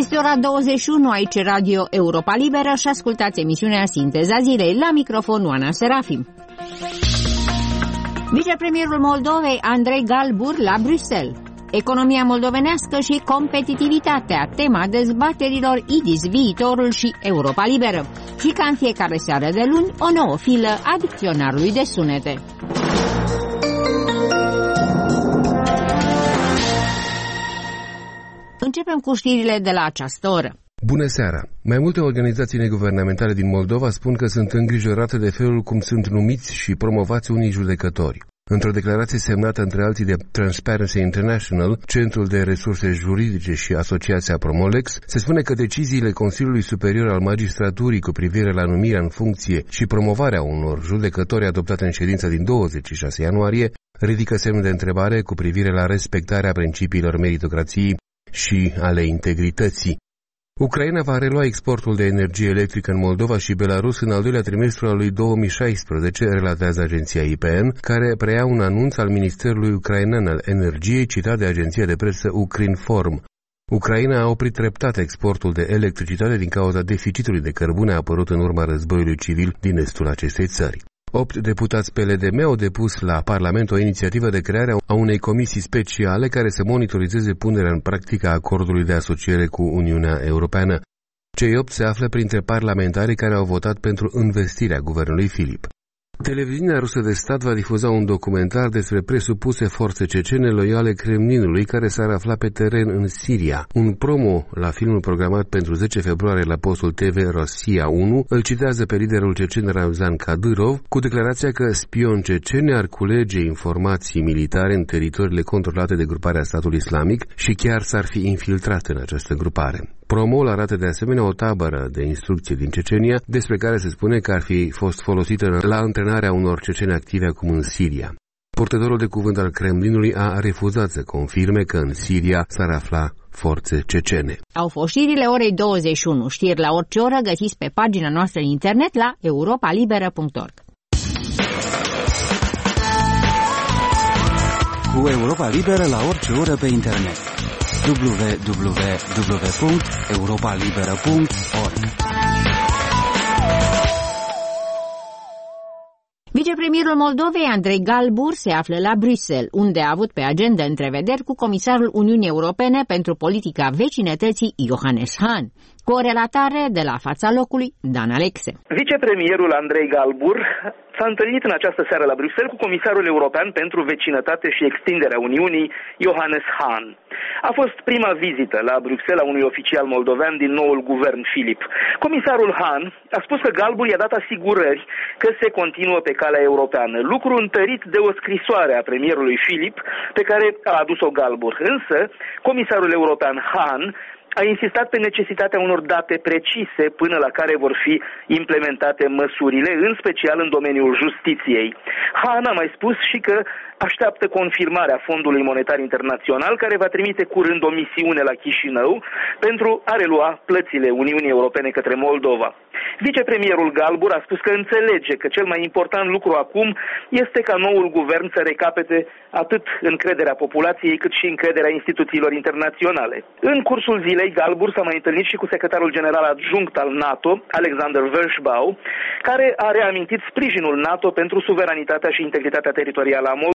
Este ora 21 aici Radio Europa Liberă și ascultați emisiunea Sinteza Zilei. La microfon Oana Serafim. Vicepremierul Moldovei Andrei Galbur la Bruxelles. Economia moldovenească și competitivitatea, tema dezbaterilor IDIS, viitorul și Europa Liberă. Și ca în fiecare seară de luni, o nouă filă a dicționarului de sunete. Începem cu știrile de la această oră. Bună seara! Mai multe organizații neguvernamentale din Moldova spun că sunt îngrijorate de felul cum sunt numiți și promovați unii judecători. Într-o declarație semnată între alții de Transparency International, Centrul de Resurse Juridice și Asociația Promolex, se spune că deciziile Consiliului Superior al Magistraturii cu privire la numirea în funcție și promovarea unor judecători adoptate în ședința din 26 ianuarie ridică semne de întrebare cu privire la respectarea principiilor meritocrației și ale integrității. Ucraina va relua exportul de energie electrică în Moldova și Belarus în al doilea trimestru al lui 2016, relatează agenția IPN, care preia un anunț al Ministerului Ucrainean al Energiei citat de agenția de presă Ukrinform. Ucraina a oprit treptat exportul de electricitate din cauza deficitului de cărbune apărut în urma războiului civil din estul acestei țări. 8 deputați PLDM au depus la Parlament o inițiativă de creare a unei comisii speciale care să monitorizeze punerea în practică a acordului de asociere cu Uniunea Europeană. Cei 8 se află printre parlamentarii care au votat pentru învestirea guvernului Filip. Televiziunea rusă de stat va difuza un documentar despre presupuse forțe cecene loiale Kremlinului care s-ar afla pe teren în Siria. Un promo la filmul programat pentru 10 februarie la postul TV Rosia 1 îl citează pe liderul cecen Ramzan Kadyrov cu declarația că spioni ceceni ar culege informații militare în teritoriile controlate de gruparea Statul Islamic și chiar s-ar fi infiltrat în această grupare. Promoul arată de asemenea o tabără de instrucție din Cecenia, despre care se spune că ar fi fost folosită la antrenarea unor ceceni active acum în Siria. Purtătorul de cuvânt al Kremlinului a refuzat să confirme că în Siria s-ar afla forțe cecene. Au fost știrile orei 21. Știri la orice oră găsiți pe pagina noastră în internet la europalibera.org. Cu Europa Liberă la orice oră pe internet. www.europalibera.org. Vicepremierul Moldovei, Andrei Galbur, se află la Bruxelles, unde a avut pe agenda întrevederi cu comisarul Uniunii Europene pentru politica vecinătății, Johannes Hahn, cu o relatare de la fața locului, Dan Alexe. Vicepremierul Andrei Galbur s-a întâlnit în această seară la Bruxelles cu comisarul european pentru vecinătate și extinderea Uniunii, Johannes Hahn. A fost prima vizită la Bruxelles a unui oficial moldovean din noul guvern Filip. Comisarul Hahn a spus că Galbur i-a dat asigurări că se continuă pe calea europeană, lucru întărit de o scrisoare a premierului Filip pe care a adus-o Galbur. Însă, comisarul european Hahn a insistat pe necesitatea unor date precise până la care vor fi implementate măsurile, în special în domeniul justiției. Hahn a mai spus și că așteaptă confirmarea Fondului Monetar Internațional, care va trimite curând o misiune la Chișinău pentru a relua plățile Uniunii Europene către Moldova. Vicepremierul Galbur a spus că înțelege că cel mai important lucru acum este ca noul guvern să recapete atât încrederea populației cât și încrederea instituțiilor internaționale. În cursul zilei, Galbur s-a mai întâlnit și cu secretarul general adjunct al NATO, Alexander Vershbau, care a reamintit sprijinul NATO pentru suveranitatea și integritatea teritorială a Moldovei.